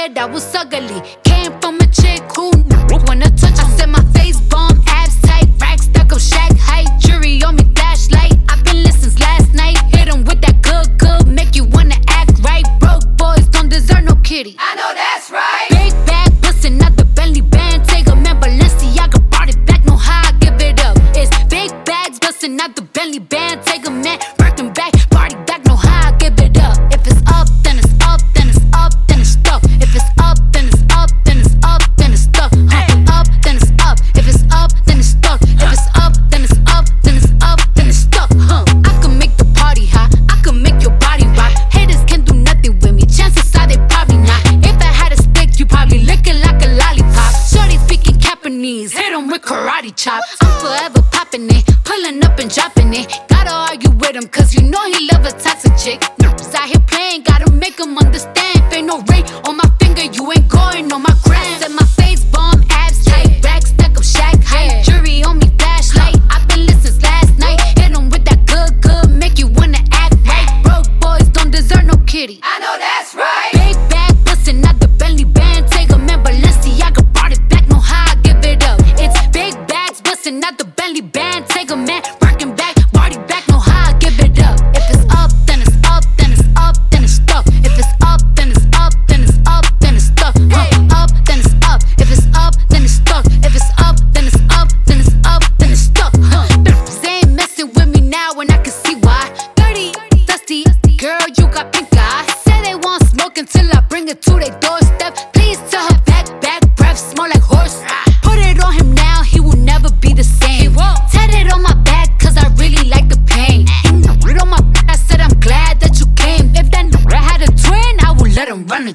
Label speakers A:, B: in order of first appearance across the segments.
A: said I was ugly. Came from a chick who wanna touch. I said my face bomb, abs tight, rack stuck up, shack height, jury on me, flashlight. I've been listening since last night. Hit 'em with that good, make you wanna act right. Broke boys don't deserve no kitty.
B: I know that's right.
A: Big bag bustin' out the Bentley band. Take a man, Balenciaga brought it back. Know how I give it up. It's big bags bustin' out the Bentley band. Take a man, working back, party back. Know how I give it up. If it's up, then it's up, then it's up, then it's stuck. If it's up, then it's up, then it's up, then it's stuck. Up, then it's up. If it's up, then it's stuck. If it's up, then it's up, then it's up, then it's stuck. I can make the party hot. I can make your body rock. Haters can't do nothing with me. Chances are they probably not. If I had a stick, you probably lick it like a lollipop. Shorty speaking Japanese, hit 'em with karate chop. I'm forever popping it, pulling up and dropping it. Gotta argue with him, cause you know he love a toxic chick. Niggas out here playing, gotta make him understand. If ain't no ring on my finger, you ain't going on my gram. Said my face bomb, abs tight, rack stuck up, shack height, jury on me, flashlight. I've been listening since last night. Hit 'em with that good, make you wanna act right. Broke boys don't deserve no kitty.
B: I know that's right.
A: Big bag bustin' out the Bentley band. Take a man, Balenciaga brought it back. Know how I give it up. It's big bags bustin' out the Bentley band. Take a man, working back, party back. Know how I give it up. If it's up, then it's up, then it's up, then it's stuck. If it's up, then it's up, then it's up, then it's stuck. Up, then it's up. If it's up, then it's stuck. If it's up, then it's up, then it's up, then it's stuck. They ain't messing with me now, and I can see why. Dirty, dusty, girl, you got pink eye. Say they want smoke until I bring it to their doorstep. Please tell her back breath smell like horse. Put it on him now, he will never be the same. Tat it on my back, cause I really like the pain. He on my back, I said I'm glad that you came. If that I had a twin, I would let him run it.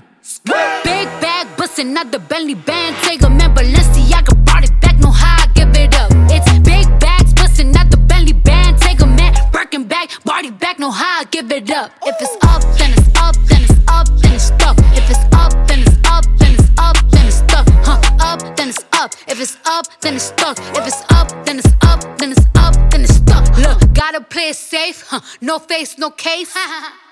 A: Big bag bustin' out the Bentley band. Take a man, Balenciaga brought it back. Know how I give it up. It's big bags bustin' out the Bentley band. Take a man, working back, party back. Know how I give it up. If it's up, then it's up, then it's up, then it's stuck. If it's up, then it's up, then it's up, then it's stuck. Up, then it's up. If it's up, then it's stuck. If it's up, then it's up, then it's up, then it's stuck. Look, gotta play it safe. No face, no case.